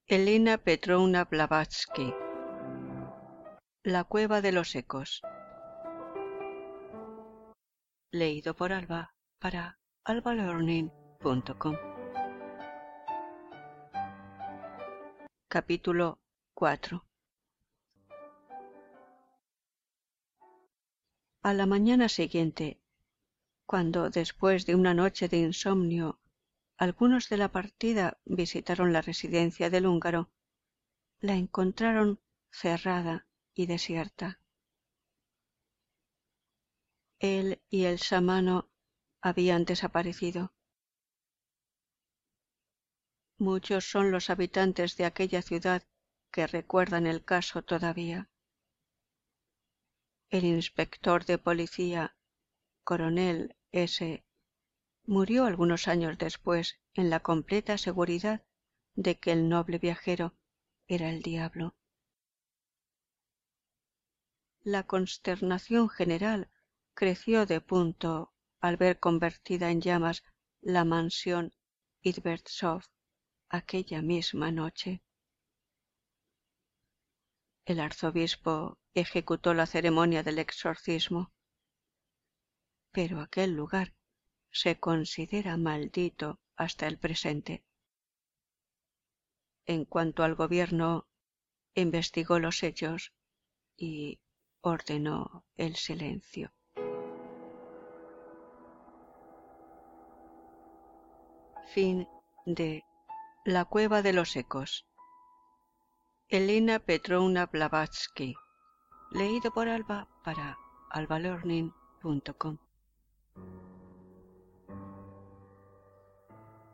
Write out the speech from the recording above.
Elena Petrovna Blavatsky. La cueva de los ecos. Leído por Alba para albalearning.com. Capítulo 4. A la mañana siguiente, cuando después de una noche de insomnio algunos de la partida visitaron la residencia del húngaro, la encontraron cerrada y desierta. Él y el samano habían desaparecido. Muchos son los habitantes de aquella ciudad que recuerdan el caso todavía. El inspector de policía, coronel S., murió algunos años después en la completa seguridad de que el noble viajero era el diablo. La consternación general creció de punto al ver convertida en llamas la mansión Idbertsov aquella misma noche. El arzobispo ejecutó la ceremonia del exorcismo, pero aquel lugar se considera maldito hasta el presente. En cuanto al gobierno, investigó los hechos y ordenó el silencio. Fin de La cueva de los ecos. Elena Petrovna Blavatsky. Leído por Alba para albalearning.com.